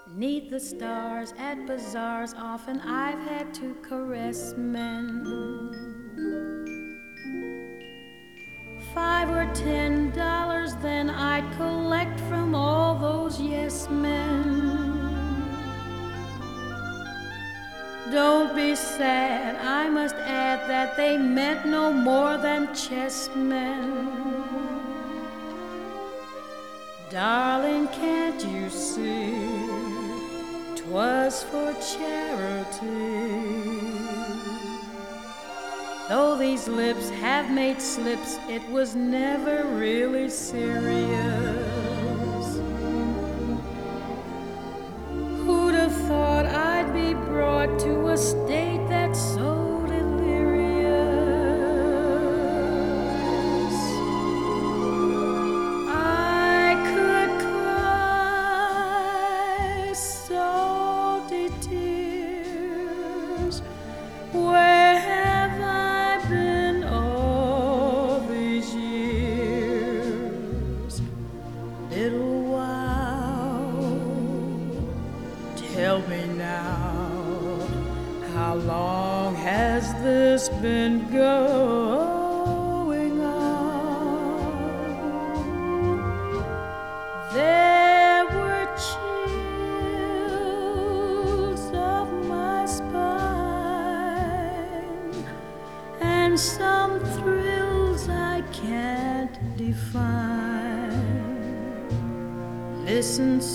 'Neath the stars at bazaars, often I've had to caress men. $5 or $10, then I'd collect from all those yes men. Don't be sad, I must add that they meant no more than chessmen. Darling, can't you see, 'twas for charity. Though these lips have made slips, it was never really serious. Who'd have thought I'd be brought to a state that's so delirious? I could cry salty tears. Where have I been all these years? Little while, tell me now, how long has this been going on? There were chills of my spine, and some thrills I can't define. Listen,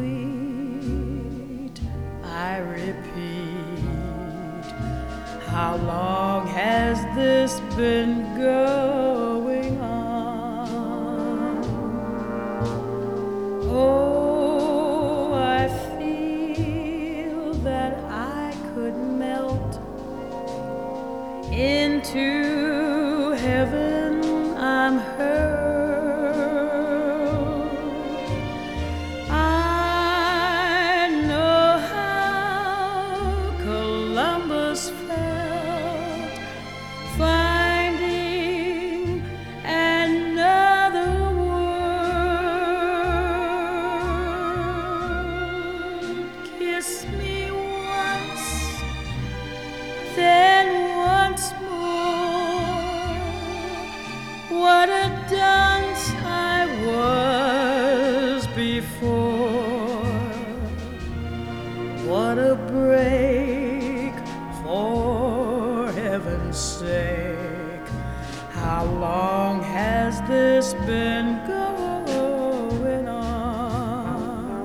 sweet, I repeat, how long has this been going on? Oh, I feel that I could melt into heaven. I'm hurt. I know how Columbus felt, finding another world. Kiss me once, then once more. What a dunce I was before. What a break, for heaven's sake. How long has this been going on?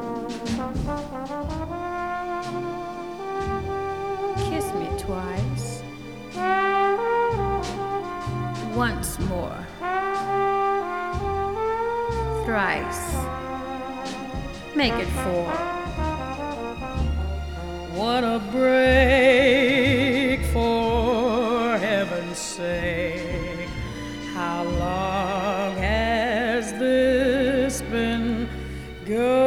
Kiss me twice, once more, thrice, make it 4. What a break, for heaven's sake. How long has this been going